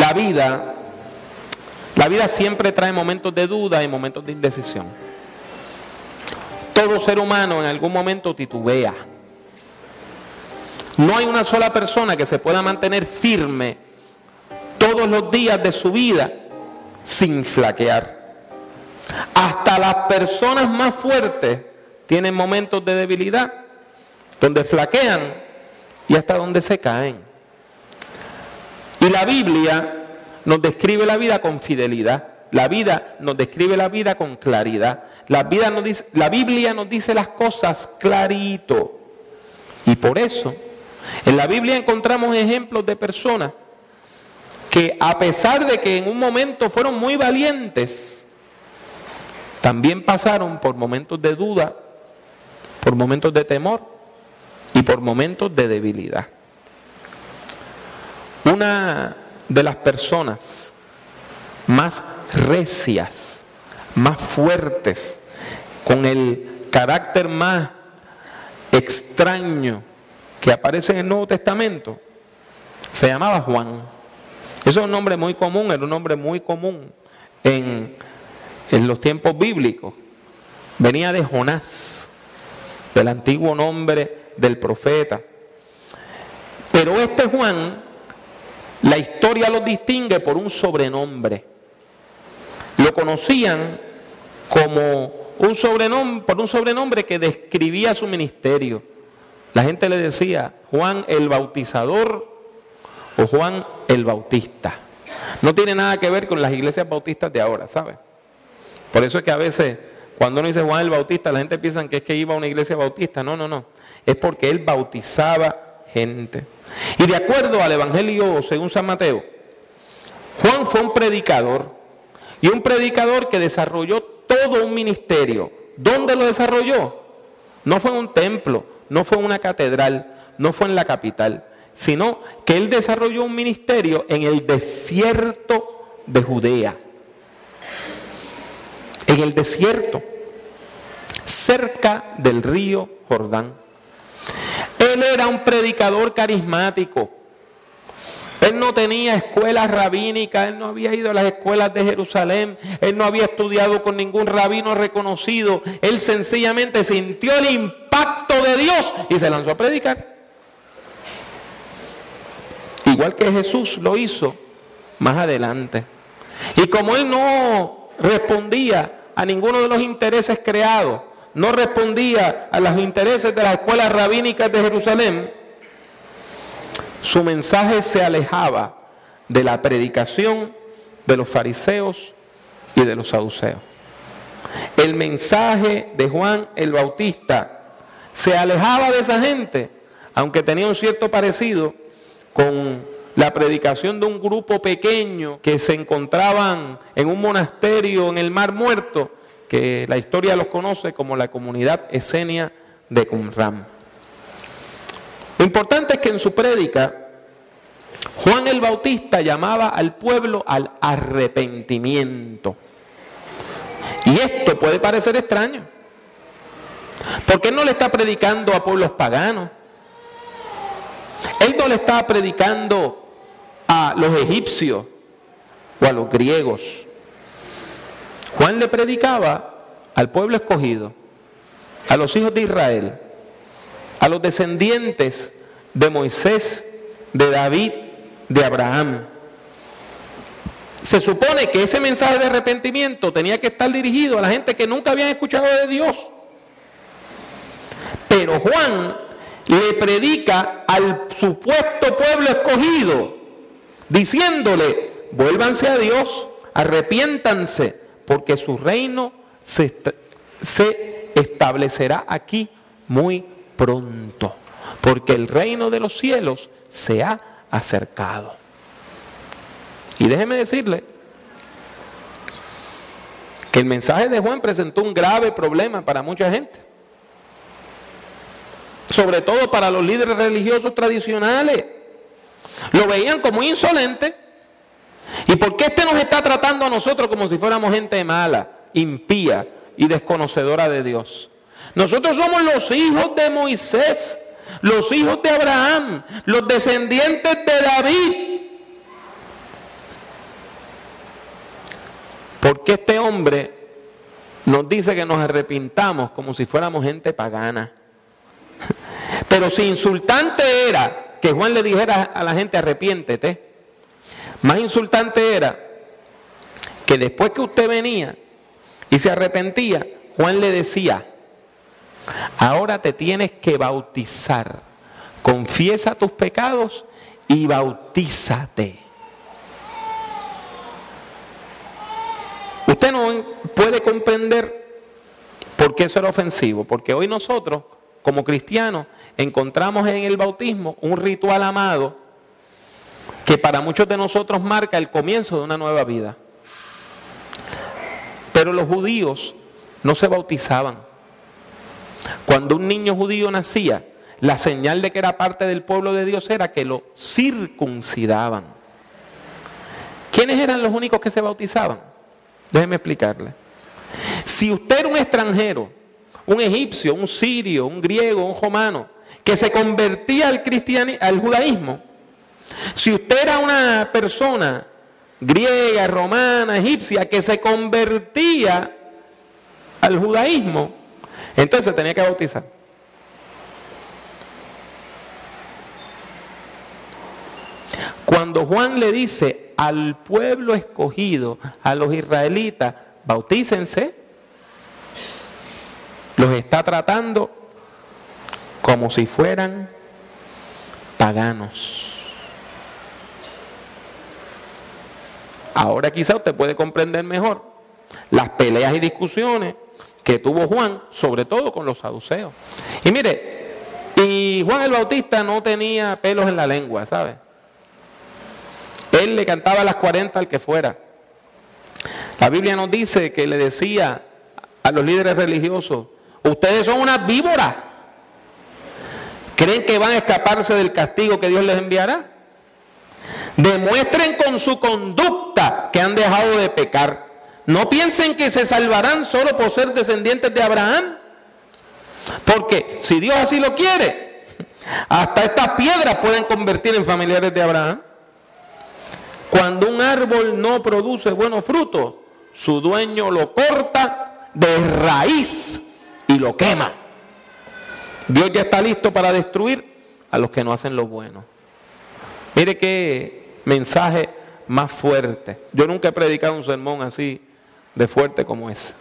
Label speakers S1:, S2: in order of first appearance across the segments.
S1: La vida siempre trae momentos de duda y momentos de indecisión. Todo ser humano en algún momento titubea. No hay una sola persona que se pueda mantener firme todos los días de su vida sin flaquear. Hasta las personas más fuertes tienen momentos de debilidad, donde flaquean y hasta donde se caen. Y la Biblia nos describe la vida con fidelidad. La vida nos describe la vida con claridad. La Biblia nos dice las cosas clarito. Y por eso, en la Biblia encontramos ejemplos de personas que, a pesar de que en un momento fueron muy valientes, también pasaron por momentos de duda, por momentos de temor y por momentos de debilidad. Una de las personas más recias, más fuertes, con el carácter más extraño que aparece en el Nuevo Testamento, se llamaba Juan. Eso es un nombre muy común, era un nombre muy común en los tiempos bíblicos. Venía de Jonás, del antiguo nombre del profeta. Pero este Juan, la historia lo distingue por un sobrenombre. Lo conocían como por un sobrenombre que describía su ministerio. La gente le decía Juan el Bautizador o Juan el Bautista. No tiene nada que ver con las iglesias bautistas de ahora, ¿sabe? Por eso es que a veces cuando uno dice Juan el Bautista, la gente piensa que es que iba a una iglesia bautista. No. Es porque él bautizaba gente. Y de acuerdo al Evangelio según San Mateo, Juan fue un predicador. Y un predicador que desarrolló todo un ministerio. ¿Dónde lo desarrolló? No fue en un templo, no fue en una catedral, no fue en la capital, sino que él desarrolló un ministerio en el desierto de Judea. En el desierto, cerca del río Jordán. Él era un predicador carismático. Él no tenía escuelas rabínicas, él no había ido a las escuelas de Jerusalén, él no había estudiado con ningún rabino reconocido. Él sencillamente sintió el impacto de Dios y se lanzó a predicar. Igual que Jesús lo hizo más adelante. Y como él no respondía a ninguno de los intereses creados, no respondía a los intereses de las escuelas rabínicas de Jerusalén, su mensaje se alejaba de la predicación de los fariseos y de los saduceos. El mensaje de Juan el Bautista se alejaba de esa gente, aunque tenía un cierto parecido con la predicación de un grupo pequeño que se encontraban en un monasterio en el Mar Muerto, que la historia los conoce como la comunidad esenia de Qumran. Lo importante es que en su prédica, Juan el Bautista llamaba al pueblo al arrepentimiento. Y esto puede parecer extraño, porque él no le está predicando a pueblos paganos. Él no le está predicando a los egipcios o a los griegos. Juan le predicaba al pueblo escogido, a los hijos de Israel, a los descendientes de Moisés, de David, de Abraham. Se supone que ese mensaje de arrepentimiento tenía que estar dirigido a la gente que nunca habían escuchado de Dios. Pero Juan le predica al supuesto pueblo escogido, diciéndole, vuélvanse a Dios, arrepiéntanse, porque su reino se establecerá aquí muy pronto, porque el reino de los cielos se ha acercado. Y déjeme decirle que el mensaje de Juan presentó un grave problema para mucha gente, sobre todo para los líderes religiosos tradicionales. Lo veían como insolente. ¿Y por qué nos está tratando a nosotros como si fuéramos gente mala, impía y desconocedora de Dios? Nosotros somos los hijos de Moisés, los hijos de Abraham, los descendientes de David. hombre nos dice que nos arrepintamos como si fuéramos gente pagana. Pero si insultante era que Juan le dijera a la gente arrepiéntete, más insultante era que después que usted venía y se arrepentía, Juan le decía, ahora te tienes que bautizar, confiesa tus pecados y bautízate. Usted no puede comprender por qué eso era ofensivo, porque hoy nosotros, como cristianos, encontramos en el bautismo un ritual amado que para muchos de nosotros marca el comienzo de una nueva vida. Pero los judíos no se bautizaban. Cuando un niño judío nacía, la señal de que era parte del pueblo de Dios era que lo circuncidaban. ¿Quiénes eran los únicos que se bautizaban? Déjeme explicarle. Si usted era un extranjero, un egipcio, un sirio, un griego, un romano, que se convertía al judaísmo, si usted era una persona griega, romana, egipcia, que se convertía al judaísmo, entonces se tenía que bautizar. Cuando Juan le dice al pueblo escogido, a los israelitas, bautícense, los está tratando como si fueran paganos. Ahora quizá usted puede comprender mejor las peleas y discusiones que tuvo Juan, sobre todo con los saduceos. Y mire, y Juan el Bautista no tenía pelos en la lengua, ¿sabe? Él le cantaba las 40 al que fuera. La Biblia nos dice que le decía a los líderes religiosos, ustedes son unas víboras. ¿Creen que van a escaparse del castigo que Dios les enviará? Demuestren con su conducta que han dejado de pecar. No piensen que se salvarán solo por ser descendientes de Abraham. Porque si Dios así lo quiere, hasta estas piedras pueden convertir en familiares de Abraham. Cuando un árbol no produce buenos frutos, su dueño lo corta de raíz y lo quema. Dios ya está listo para destruir a los que no hacen lo bueno. Mire qué mensaje más fuerte. Yo nunca he predicado un sermón así de fuerte como ese.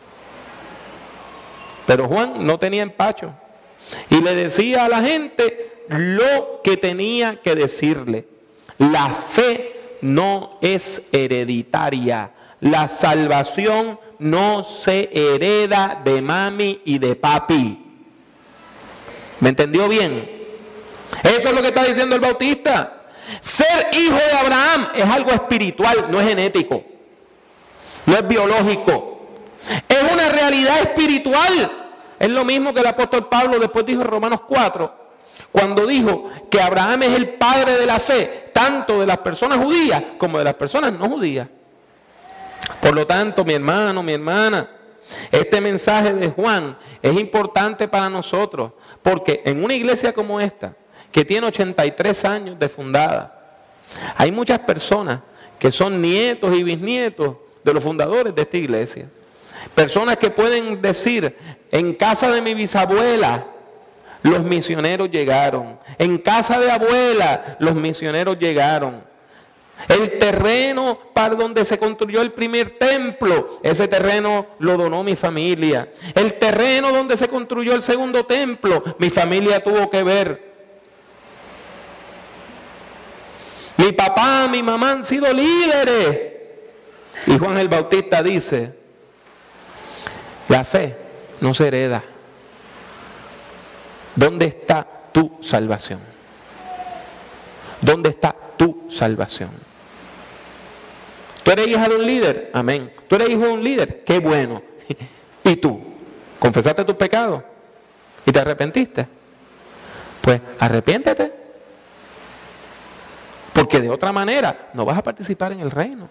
S1: Pero Juan no tenía empacho y le decía a la gente lo que tenía que decirle. La fe no es hereditaria. La salvación no se hereda de mami y de papi. ¿Me entendió bien? Eso es lo que está diciendo el Bautista. Ser hijo de Abraham es algo espiritual, no es genético, no es biológico, es una realidad espiritual. Es lo mismo que el apóstol Pablo después dijo en Romanos 4, cuando dijo que Abraham es el padre de la fe, tanto de las personas judías como de las personas no judías. Por lo tanto, mi hermano, mi hermana, este mensaje de Juan es importante para nosotros, porque en una iglesia como esta, que tiene 83 años de fundada, hay muchas personas que son nietos y bisnietos de los fundadores de esta iglesia. Personas que pueden decir, en casa de mi bisabuela, los misioneros llegaron. En casa de abuela, los misioneros llegaron. El terreno para donde se construyó el primer templo, ese terreno lo donó mi familia. El terreno donde se construyó el segundo templo, mi familia tuvo que ver. Mi papá, mi mamá han sido líderes. Y Juan el Bautista dice, la fe no se hereda. ¿Dónde está tu salvación? ¿Dónde está tu salvación? ¿Tú eres hija de un líder? Amén. ¿Tú eres hijo de un líder? ¡Qué bueno! ¿Y tú? ¿Confesaste tus pecados? ¿Y te arrepentiste? Pues arrepiéntete. Porque de otra manera no vas a participar en el reino.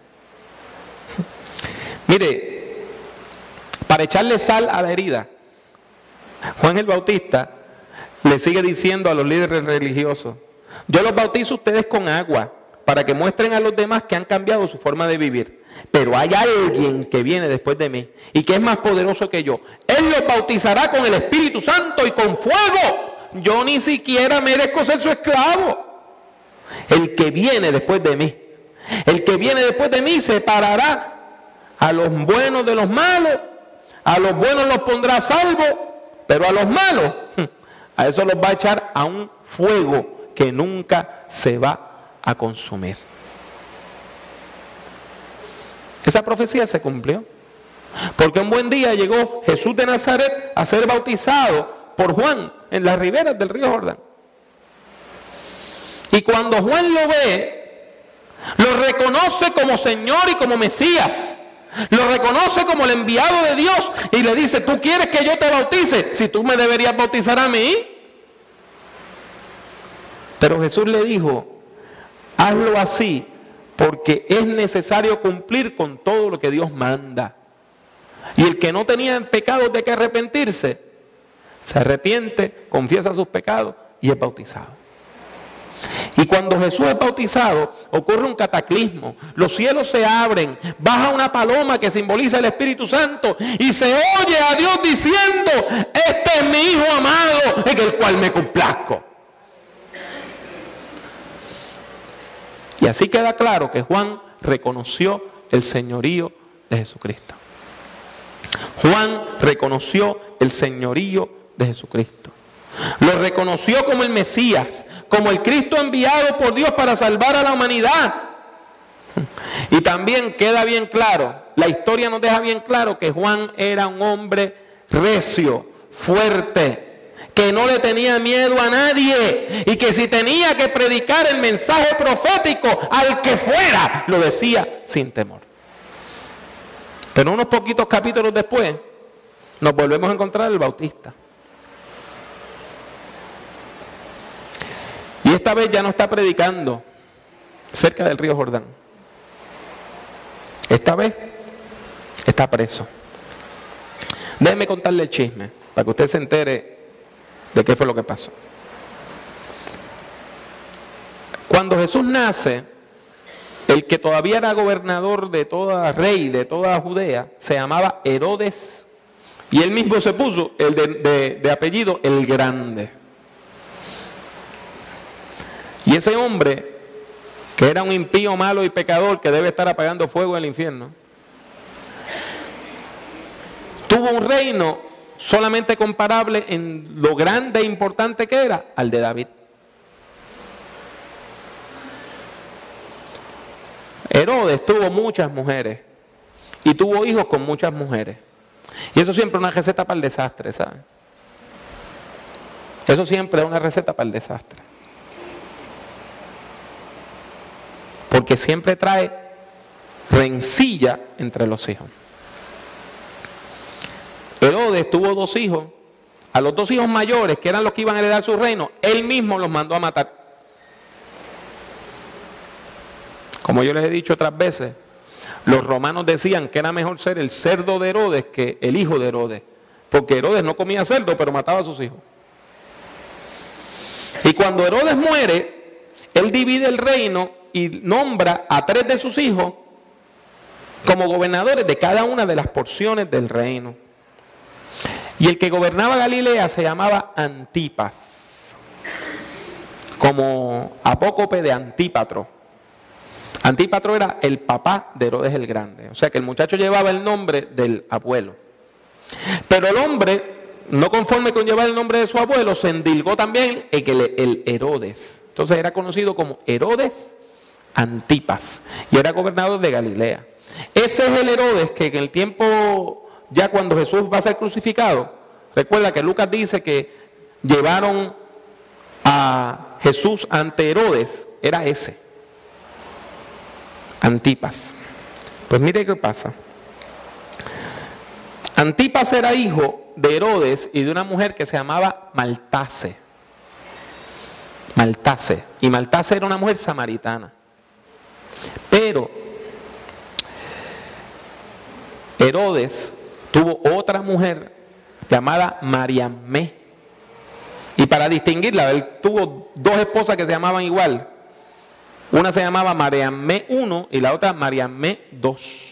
S1: Mire, para echarle sal a la herida, Juan el Bautista le sigue diciendo a los líderes religiosos, yo los bautizo a ustedes con agua, para que muestren a los demás que han cambiado su forma de vivir. pero hay alguien que viene después de mí y que es más poderoso que yo. Él los bautizará con el Espíritu Santo y con fuego. Yo ni siquiera merezco ser su esclavo. El que viene después de mí, el que viene después de mí separará a los buenos de los malos, a los buenos los pondrá a salvo, pero a los malos, a eso los va a echar a un fuego que nunca se va a consumir. Esa profecía se cumplió, porque un buen día llegó Jesús de Nazaret a ser bautizado por Juan en las riberas del río Jordán. Y cuando Juan lo ve, lo reconoce como Señor y como Mesías. Lo reconoce como el enviado de Dios y le dice: ¿tú quieres que yo te bautice? Si tú me deberías bautizar a mí. Pero Jesús le dijo: hazlo así porque es necesario cumplir con todo lo que Dios manda. Y el que no tenía pecados de que arrepentirse, se arrepiente, confiesa sus pecados y es bautizado. Y cuando Jesús es bautizado, ocurre un cataclismo. Los cielos se abren, baja una paloma que simboliza el Espíritu Santo y se oye a Dios diciendo: este es mi Hijo amado, en el cual me complazco. Y así queda claro que Juan reconoció el señorío de Jesucristo. Juan reconoció el señorío de Jesucristo. Lo reconoció como el Mesías, como el Cristo enviado por Dios para salvar a la humanidad. Y también queda bien claro, la historia nos deja bien claro que Juan era un hombre recio, fuerte, que no le tenía miedo a nadie y que si tenía que predicar el mensaje profético al que fuera, lo decía sin temor. Pero unos poquitos capítulos después nos volvemos a encontrar el Bautista. Y esta vez ya no está predicando cerca del río Jordán. Esta vez está preso. Déjeme contarle el chisme para que usted se entere de qué fue lo que pasó. Cuando Jesús nace, el que todavía era gobernador de toda, rey de toda Judea, se llamaba Herodes, y él mismo se puso el de apellido el Grande. Y ese hombre, que era un impío malo y pecador que debe estar apagando fuego en el infierno, tuvo un reino solamente comparable en lo grande e importante que era al de David. Herodes tuvo muchas mujeres y tuvo hijos con muchas mujeres. Y eso siempre es una receta para el desastre, ¿saben? Eso siempre es una receta para el desastre. Porque siempre trae rencilla entre los hijos. Herodes tuvo 2 hijos. A los 2 hijos mayores, que eran los que iban a heredar su reino, él mismo los mandó a matar. Como yo les he dicho otras veces, los romanos decían que era mejor ser el cerdo de Herodes que el hijo de Herodes. Porque Herodes no comía cerdo, pero mataba a sus hijos. Y cuando Herodes muere, él divide el reino y nombra a 3 de sus hijos como gobernadores de cada una de las porciones del reino. Y el que gobernaba Galilea se llamaba Antipas, como apócope de Antípatro. Antípatro era el papá de Herodes el Grande, o sea que el muchacho llevaba el nombre del abuelo. Pero el hombre, no conforme con llevar el nombre de su abuelo, se endilgó también el Herodes. Entonces era conocido como Herodes Antipas y era gobernador de Galilea. Ese es el Herodes que en el tiempo, ya cuando Jesús va a ser crucificado, recuerda que Lucas dice que llevaron a Jesús ante Herodes, era ese, Antipas. Pues mire qué pasa. Antipas era hijo de Herodes y de una mujer que se llamaba Maltase. Y Maltase era una mujer samaritana. Pero Herodes tuvo otra mujer llamada Mariamé. Y para distinguirla, él tuvo 2 esposas que se llamaban igual. Una se llamaba Mariamé I y la otra Mariamé II.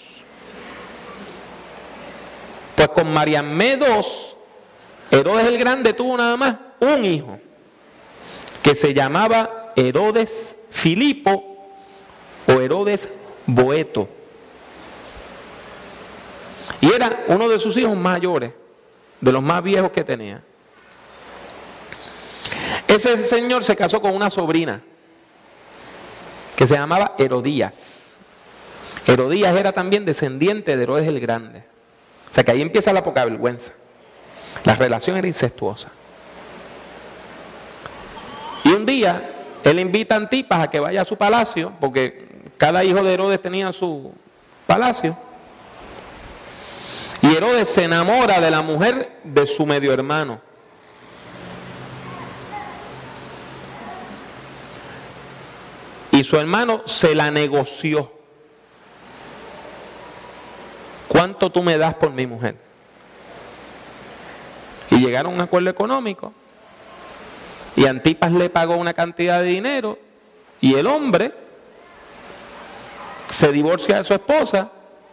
S1: Pues con Mariamé II, Herodes el Grande tuvo nada más un hijo, que se llamaba Herodes Filipo o Herodes Boeto. Y era uno de sus hijos mayores, de los más viejos que tenía. Ese señor se casó con una sobrina que se llamaba Herodías. Herodías era también descendiente de Herodes el Grande. O sea que ahí empieza la poca vergüenza. La relación era incestuosa. Y un día él invita a Antipas a que vaya a su palacio, porque cada hijo de Herodes tenía su palacio. Y Herodes se enamora de la mujer de su medio hermano. Y su hermano se la negoció. ¿Cuánto tú me das por mi mujer? Y llegaron a un acuerdo económico. Y Antipas le pagó una cantidad de dinero. Y el hombre se divorcia de su esposa.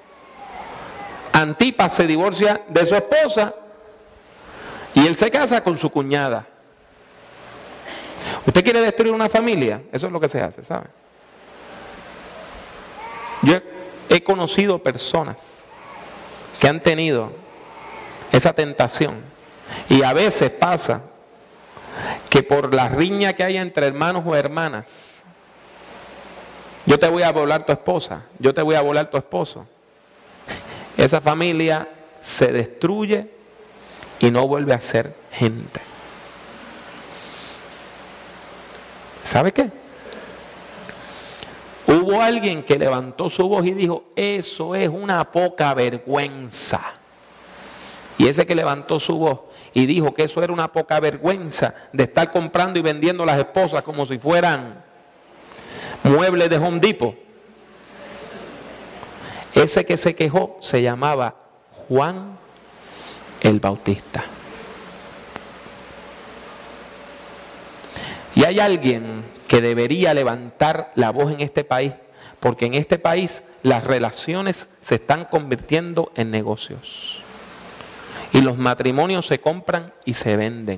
S1: Antipas se divorcia de su esposa. Y él se casa con su cuñada. ¿Usted quiere destruir una familia? Eso es lo que se hace, ¿sabe? Yo he conocido personas que han tenido esa tentación. Y a veces pasa que por la riña que hay entre hermanos o hermanas, yo te voy a volar tu esposa, yo te voy a volar tu esposo. Esa familia se destruye y no vuelve a ser gente. ¿Sabe qué? Hubo alguien que levantó su voz y dijo, eso es una poca vergüenza. Y ese que levantó su voz y dijo que eso era una poca vergüenza de estar comprando y vendiendo las esposas como si fueran muebles de Home Depot. Ese que se quejó se llamaba Juan el Bautista. Y hay alguien que debería levantar la voz en este país, porque en este país las relaciones se están convirtiendo en negocios. Y los matrimonios se compran y se venden.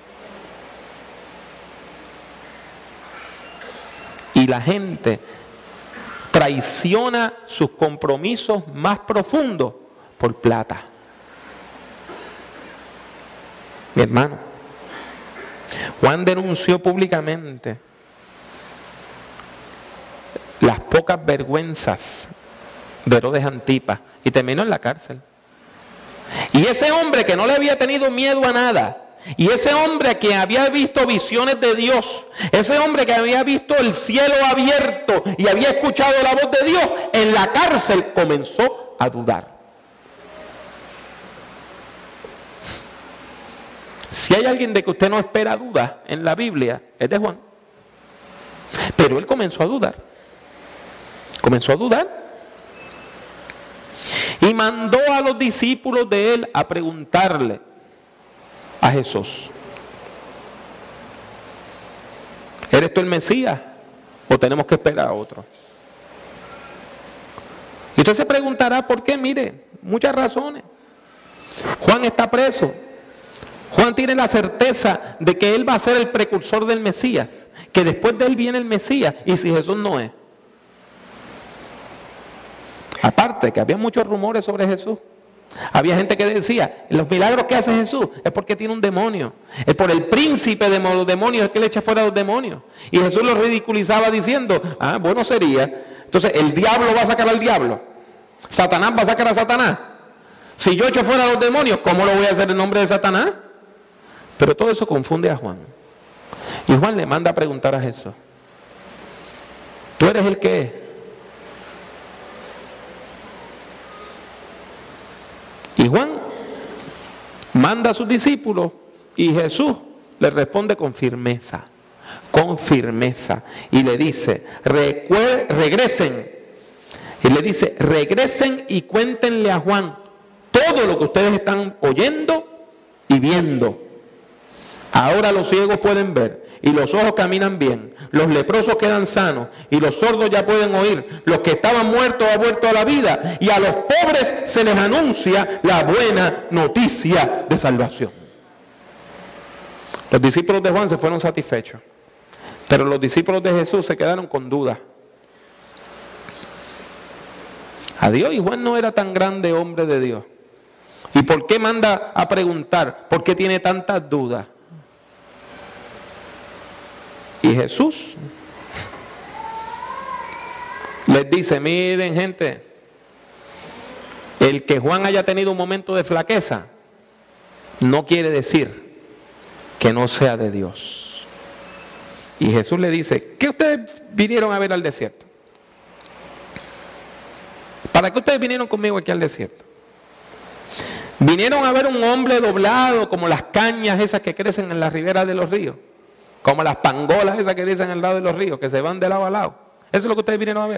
S1: Y la gente traiciona sus compromisos más profundos por plata. Mi hermano, Juan denunció públicamente las pocas vergüenzas de Herodes Antipas y terminó en la cárcel. Y ese hombre que no le había tenido miedo a nada, y ese hombre que había visto visiones de Dios, ese hombre que había visto el cielo abierto y había escuchado la voz de Dios, en la cárcel comenzó a dudar. Si hay alguien de que usted no espera duda en la Biblia, es de Juan. Pero él comenzó a dudar. Comenzó a dudar. Y mandó a los discípulos de él a preguntarle a Jesús: ¿eres tú el Mesías o tenemos que esperar a otro? Y usted se preguntará por qué. Mire, muchas razones. Juan está preso. Juan tiene la certeza de que él va a ser el precursor del Mesías, que después de él viene el Mesías, y si Jesús no es. Aparte que había muchos rumores sobre Jesús. Había gente que decía, los milagros que hace Jesús es porque tiene un demonio. Es por el príncipe de los demonios es que le echa fuera a los demonios. Y Jesús lo ridiculizaba diciendo, bueno sería. Entonces, ¿el diablo va a sacar al diablo? ¿Satanás va a sacar a Satanás? Si yo echo fuera a los demonios, ¿cómo lo voy a hacer en nombre de Satanás? Pero todo eso confunde a Juan. Y Juan le manda a preguntar a Jesús: ¿tú eres el que es? Y Juan manda a sus discípulos y Jesús le responde con firmeza. Con firmeza. Y le dice, regresen. Y le dice, regresen y cuéntenle a Juan todo lo que ustedes están oyendo y viendo. Ahora los ciegos pueden ver y los ojos caminan bien, los leprosos quedan sanos y los sordos ya pueden oír, los que estaban muertos han vuelto a la vida y a los pobres se les anuncia la buena noticia de salvación. Los discípulos de Juan se fueron satisfechos, pero los discípulos de Jesús se quedaron con dudas. Adiós, y Juan no era tan grande hombre de Dios. ¿Y por qué manda a preguntar? ¿Por qué tiene tantas dudas? Y Jesús les dice, miren gente, el que Juan haya tenido un momento de flaqueza no quiere decir que no sea de Dios. Y Jesús le dice, ¿qué ustedes vinieron a ver al desierto? ¿Para qué ustedes vinieron conmigo aquí al desierto? ¿Vinieron a ver un hombre doblado como las cañas esas que crecen en las riberas de los ríos? Como las pangolas esas que crecen al lado de los ríos, que se van de lado a lado. Eso es lo que ustedes vinieron a ver.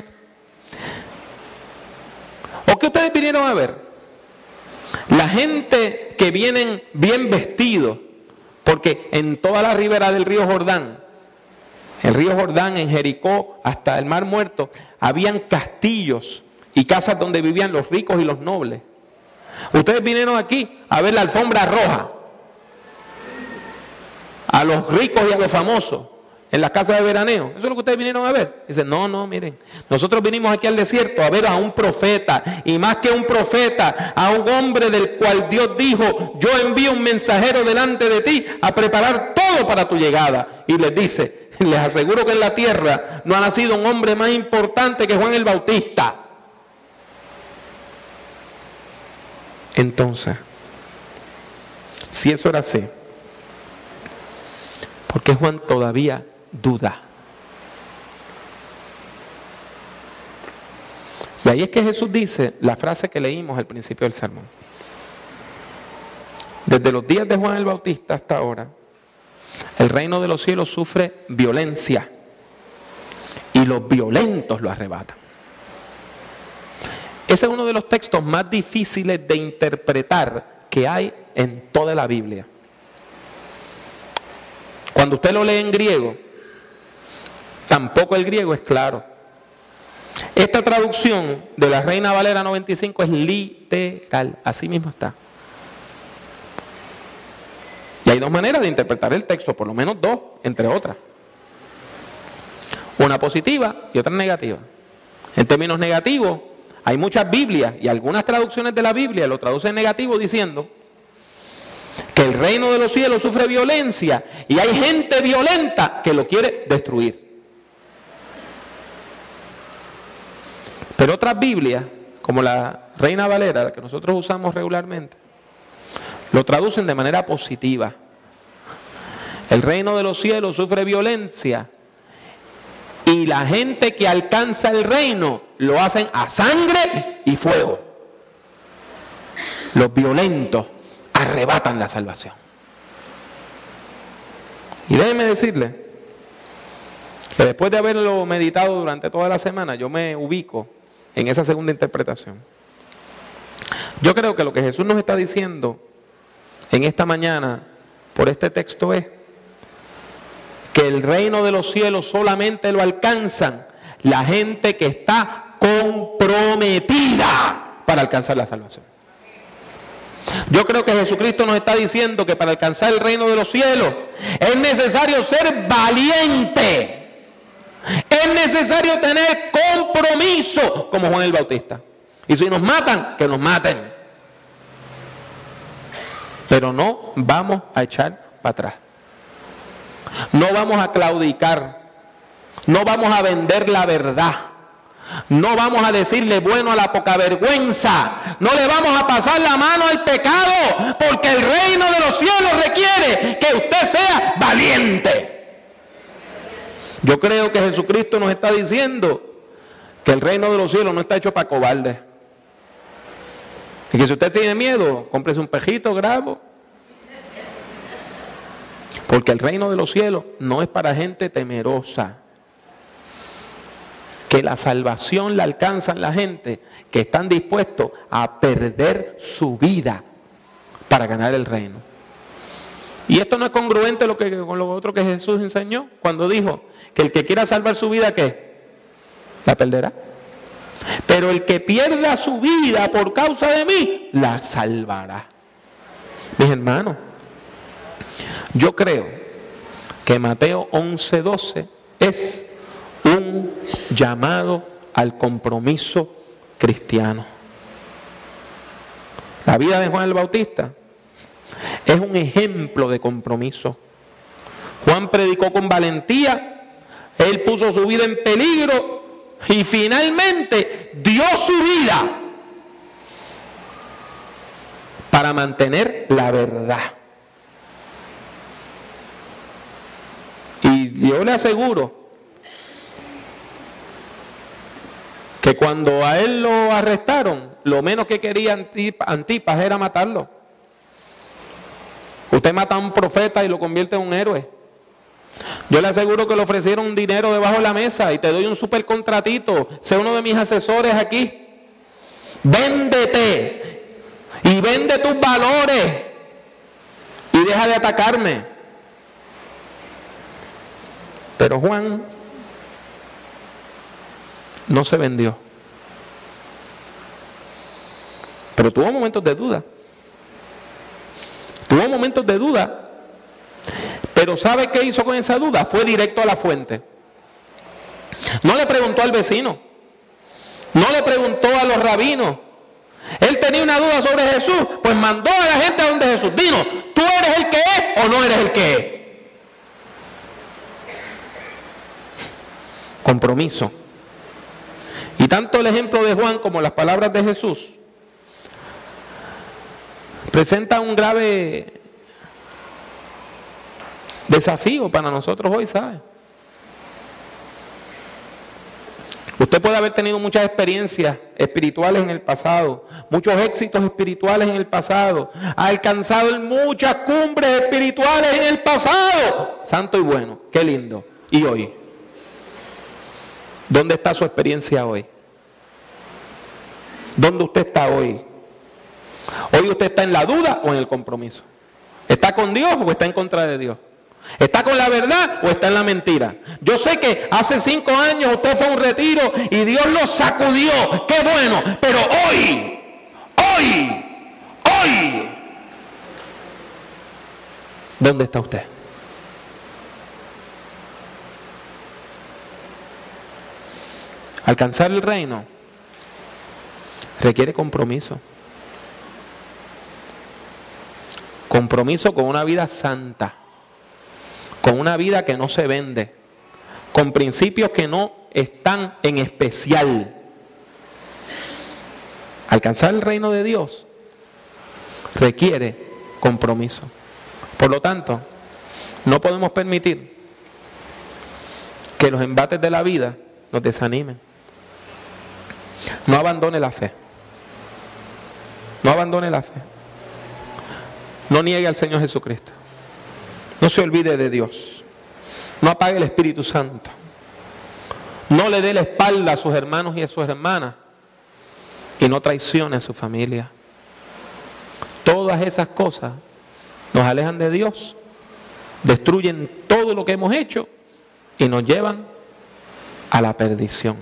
S1: ¿O qué ustedes vinieron a ver? La gente que vienen bien vestidos, porque en toda la ribera del río Jordán, el río Jordán en Jericó hasta el Mar Muerto, habían castillos y casas donde vivían los ricos y los nobles. Ustedes vinieron aquí a ver la alfombra roja, a los ricos y a los famosos en las casas de veraneo. Eso es lo que ustedes vinieron a ver. Dicen, no, miren, nosotros vinimos aquí al desierto a ver a un profeta, y más que un profeta, a un hombre del cual Dios dijo, yo envío un mensajero delante de ti a preparar todo para tu llegada. Y les dice, les aseguro que en la tierra no ha nacido un hombre más importante que Juan el Bautista. Entonces, si eso era así, ¿por qué Juan todavía duda? Y ahí es que Jesús dice la frase que leímos al principio del sermón. Desde los días de Juan el Bautista hasta ahora, el reino de los cielos sufre violencia y los violentos lo arrebatan. Ese es uno de los textos más difíciles de interpretar que hay en toda la Biblia. Cuando usted lo lee en griego, tampoco el griego es claro. Esta traducción de la Reina Valera 95 es literal, así mismo está. Y hay dos maneras de interpretar el texto, por lo menos dos, entre otras. Una positiva y otra negativa. En términos negativos, hay muchas Biblias y algunas traducciones de la Biblia lo traducen negativo diciendo que el reino de los cielos sufre violencia y hay gente violenta que lo quiere destruir. Pero otras Biblias, como la Reina Valera, la que nosotros usamos regularmente, lo traducen de manera positiva. El reino de los cielos sufre violencia y la gente que alcanza el reino lo hacen a sangre y fuego. Los violentos arrebatan la salvación. Y déjenme decirle que después de haberlo meditado durante toda la semana, yo me ubico en esa segunda interpretación. Yo creo que lo que Jesús nos está diciendo en esta mañana por este texto es que el reino de los cielos solamente lo alcanzan la gente que está comprometida para alcanzar la salvación. Yo creo que Jesucristo nos está diciendo que para alcanzar el reino de los cielos es necesario ser valiente. Es necesario tener compromiso como Juan el Bautista. Y si nos matan, que nos maten. Pero no vamos a echar para atrás. No vamos a claudicar. No vamos a vender la verdad. No vamos a decirle bueno a la poca vergüenza. No le vamos a pasar la mano al pecado, porque el reino de los cielos requiere que usted sea valiente. Yo creo que Jesucristo nos está diciendo que el reino de los cielos no está hecho para cobardes. Y que si usted tiene miedo, cómprese un pejito, grabo. Porque el reino de los cielos no es para gente temerosa. Que la salvación la alcanzan la gente que están dispuestos a perder su vida para ganar el reino. Y esto no es congruente con lo otro que Jesús enseñó cuando dijo que el que quiera salvar su vida, ¿qué? La perderá. Pero el que pierda su vida por causa de mí, la salvará. Mis hermanos, yo creo que Mateo 11:12 es un llamado al compromiso cristiano. La vida de Juan el Bautista es un ejemplo de compromiso. Juan predicó con valentía, él puso su vida en peligro y finalmente dio su vida para mantener la verdad. Y yo le aseguro que cuando a él lo arrestaron, lo menos que quería Antipas era matarlo. Usted mata a un profeta y lo convierte en un héroe. Yo le aseguro que le ofrecieron dinero debajo de la mesa y te doy un super contratito, sé uno de mis asesores aquí. Véndete y vende tus valores y deja de atacarme. Pero Juan no se vendió. Pero tuvo momentos de duda. Tuvo momentos de duda. Pero ¿sabe qué hizo con esa duda? Fue directo a la fuente. No le preguntó al vecino. No le preguntó a los rabinos. Él tenía una duda sobre Jesús. Pues mandó a la gente a donde Jesús. Dinos, ¿tú eres el que es o no eres el que es? Compromiso. Y tanto el ejemplo de Juan como las palabras de Jesús presentan un grave desafío para nosotros hoy, ¿sabe? Usted puede haber tenido muchas experiencias espirituales en el pasado, muchos éxitos espirituales en el pasado, ha alcanzado muchas cumbres espirituales en el pasado. Santo y bueno, qué lindo. ¿Y hoy? ¿Dónde está su experiencia hoy? ¿Dónde usted está hoy? ¿Hoy usted está en la duda o en el compromiso? ¿Está con Dios o está en contra de Dios? ¿Está con la verdad o está en la mentira? Yo sé que hace 5 años usted fue a un retiro y Dios lo sacudió. ¡Qué bueno! Pero hoy, ¿dónde está usted? Alcanzar el reino requiere compromiso. Compromiso con una vida santa, con una vida que no se vende, con principios que no están en especial. Alcanzar el reino de Dios requiere compromiso. Por lo tanto, no podemos permitir que los embates de la vida nos desanimen. No abandone la fe. No abandone la fe. No niegue al Señor Jesucristo. No se olvide de Dios. No apague el Espíritu Santo. No le dé la espalda a sus hermanos y a sus hermanas. Y no traicione a su familia. Todas esas cosas nos alejan de Dios, destruyen todo lo que hemos hecho y nos llevan a la perdición.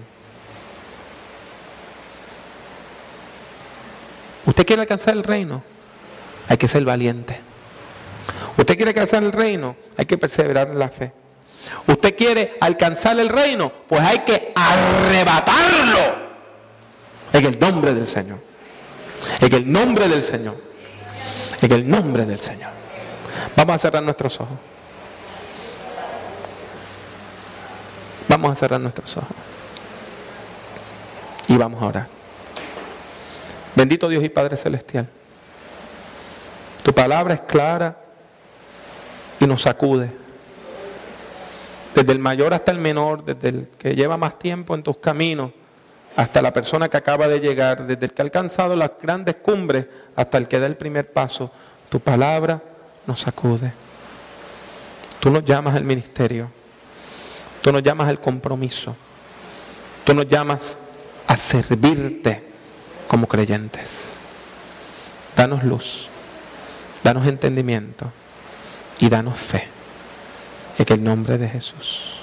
S1: ¿Usted quiere alcanzar el reino? Hay que ser valiente. ¿Usted quiere alcanzar el reino? Hay que perseverar en la fe. ¿Usted quiere alcanzar el reino? Pues hay que arrebatarlo en el nombre del Señor. En el nombre del Señor. En el nombre del Señor. Vamos a cerrar nuestros ojos. Vamos a cerrar nuestros ojos. Y vamos a orar. Bendito Dios y Padre Celestial. Tu palabra es clara y nos sacude. Desde el mayor hasta el menor, desde el que lleva más tiempo en tus caminos, hasta la persona que acaba de llegar, desde el que ha alcanzado las grandes cumbres, hasta el que da el primer paso. Tu palabra nos sacude. Tú nos llamas al ministerio. Tú nos llamas al compromiso. Tú nos llamas a servirte como creyentes. Danos luz. Danos entendimiento. y danos fe. En el nombre de Jesús.